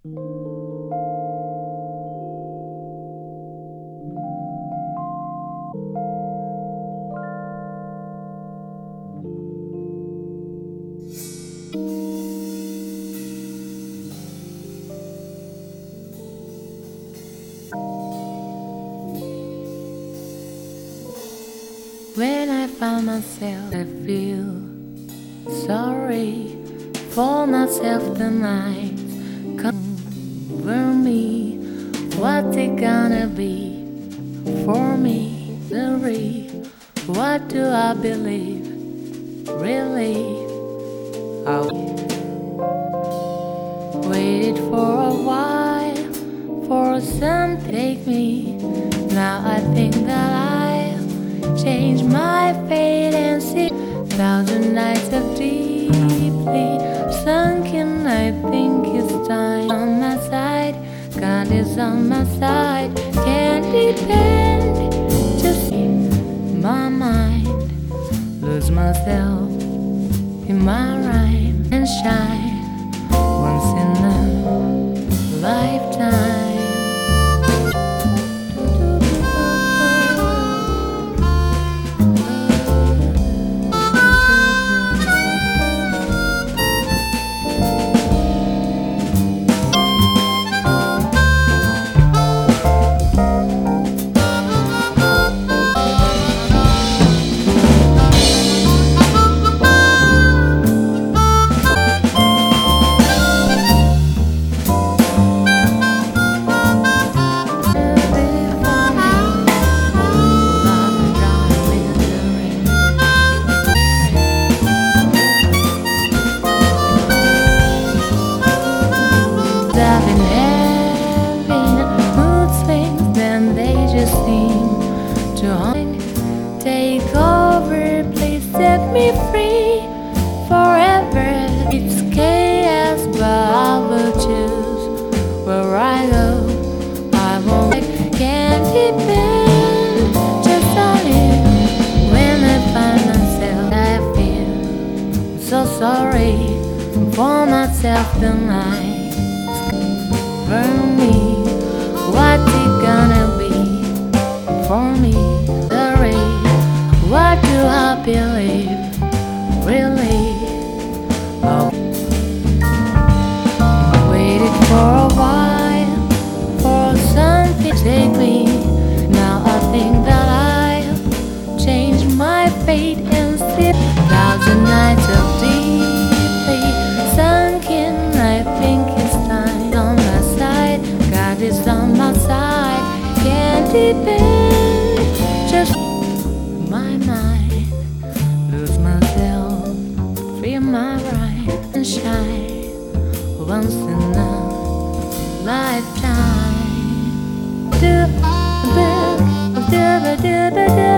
When I find myself, I feel sorry for myself. The night come over me. What's it gonna be for me? What do I believe? Really? I waited for a while for some to take me. Now I think that I'll change my fate and see 1,000 nights of deeply sunken. I think it's time on my side. God is on my side. Can't depend. Just in my mind, lose myself in my rhyme and shine once in a lifetime. I've been having mood swings, then they just seem to take over. Please set me free forever. It's chaos, but I will choose where I go. I won't, can't depend just on you. When I find myself, I feel so sorry for myself tonight. For me, what's it gonna be for me? The rain, what do I believe? Really? Oh, waited for a while for something to take me. Now I think that I'll change my fate and sit 1,000 nights of deeply sunken. I think it's time on my side. God is on my side. Can't depend. Just my mind, lose myself, free my right and shine once in a lifetime. Do, do, do, do, do, do.